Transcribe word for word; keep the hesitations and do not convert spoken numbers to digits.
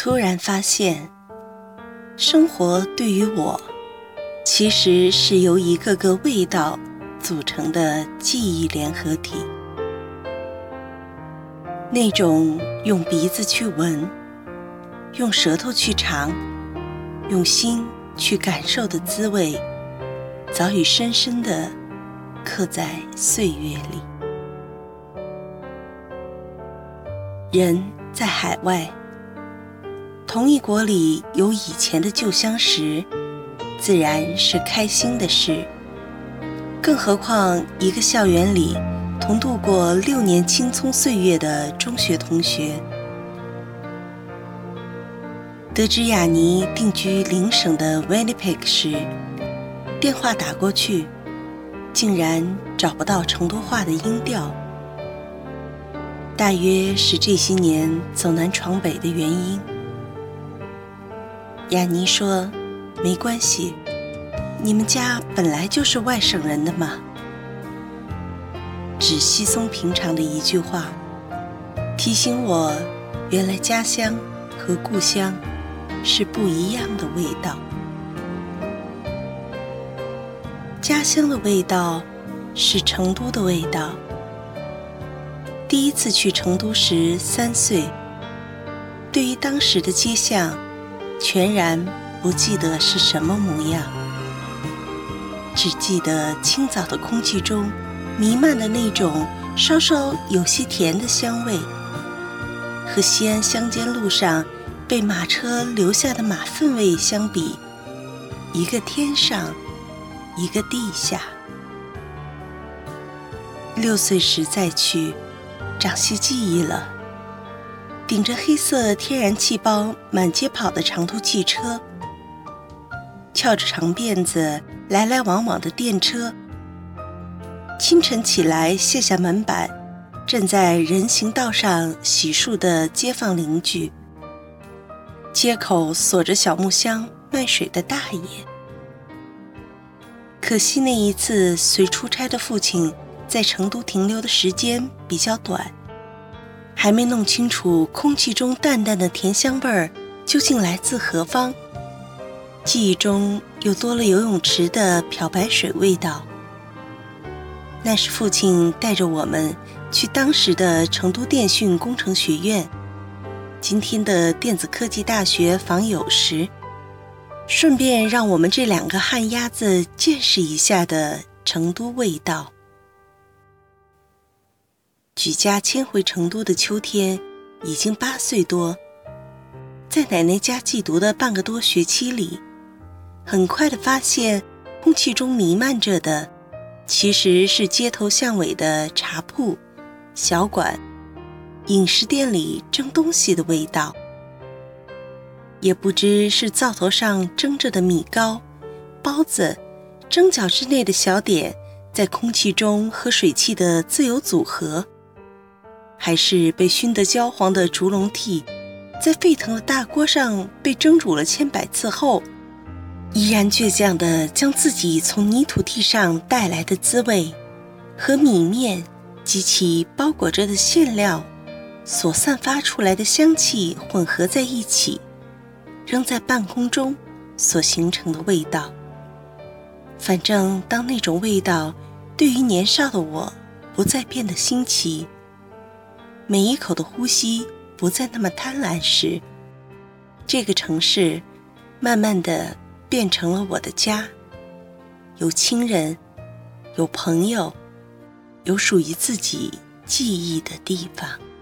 突然发现，生活对于我，其实是由一个个味道组成的记忆联合体。那种用鼻子去闻，用舌头去尝，用心去感受的滋味，早已深深地刻在岁月里。人在海外，同一国里有以前的旧相识，自然是开心的事。更何况一个校园里同度过六年青葱岁月的中学同学。得知雅尼定居邻省的 Winnipeg 时，电话打过去，竟然找不到成都话的音调，大约是这些年走南闯北的原因。雅尼说，没关系，你们家本来就是外省人的嘛。只稀松平常的一句话，提醒我原来家乡和故乡是不一样的味道。家乡的味道是成都的味道。第一次去成都时三岁，对于当时的街巷全然不记得是什么模样，只记得清早的空气中弥漫的那种稍稍有些甜的香味，和西安乡间路上被马车留下的马粪味相比，一个天上，一个地下。六岁时再去，长些记忆了。顶着黑色天然气包满街跑的长途汽车，翘着长辫子来来往往的电车，清晨起来卸下门板站在人行道上洗漱的街坊邻居，街口锁着小木箱卖水的大爷。可惜那一次随出差的父亲在成都停留的时间比较短，还没弄清楚空气中淡淡的甜香味儿究竟来自何方，记忆中又多了游泳池的漂白水味道。那是父亲带着我们去当时的成都电讯工程学院，今天的电子科技大学访友时，顺便让我们这两个旱鸭子见识一下的成都味道。举家迁回成都的秋天已经八岁多，在奶奶家寄读的半个多学期里，很快地发现空气中弥漫着的其实是街头巷尾的茶铺、小馆、饮食店里蒸东西的味道。也不知是灶头上蒸着的米糕、包子、蒸饺之类的小点在空气中和水汽的自由组合，还是被熏得焦黄的竹笼屉在沸腾的大锅上被蒸煮了千百次后，依然倔强地将自己从泥土地上带来的滋味和米面及其包裹着的馅料所散发出来的香气混合在一起，扔在半空中所形成的味道。反正当那种味道对于年少的我不再变得新奇，每一口的呼吸不再那么贪婪时，这个城市慢慢地变成了我的家，有亲人，有朋友，有属于自己记忆的地方。